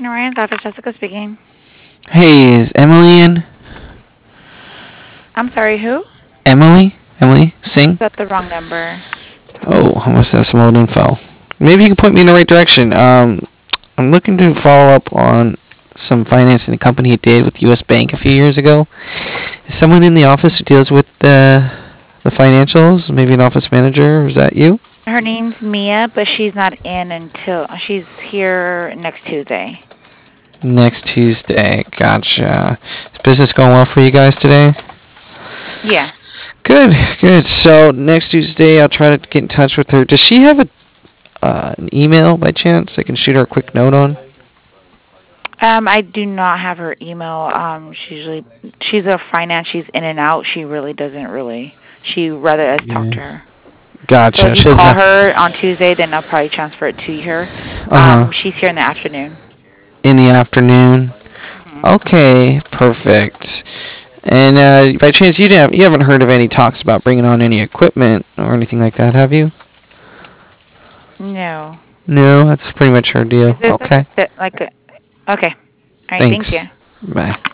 Station Orion, Dr. Jessica speaking. Hey, is Emily in? I'm sorry, who? Emily? Emily Singh? Got the wrong number. Oh, I must have some old info. Maybe you can point me in the right direction. I'm looking to follow up on some financing the company did with U.S. Bank a few years ago. Is someone in the office who deals with the financials? Maybe an office manager? Is that you? Her name's Mia, but she's not in until she's here next Tuesday. Next Tuesday. Gotcha. Is business going well for you guys today? Yeah. Good, good. So next Tuesday, I'll try to get in touch with her. Does she have an email by chance? I can shoot her a quick note on. I do not have her email. She's a finance. She's in and out. She really doesn't really. She rather us talk to Yeah. her. So Gotcha. if you She doesn't call have. her on Tuesday, then I'll probably transfer it to her. Uh huh. She's here in the afternoon. In the afternoon. Hmm. Okay, perfect. And by chance, you haven't heard of any talks about bringing on any equipment or anything like that, have you? No. No, that's pretty much her deal. Is this Okay. like a? Okay. All right. Thank you. Thanks. Bye.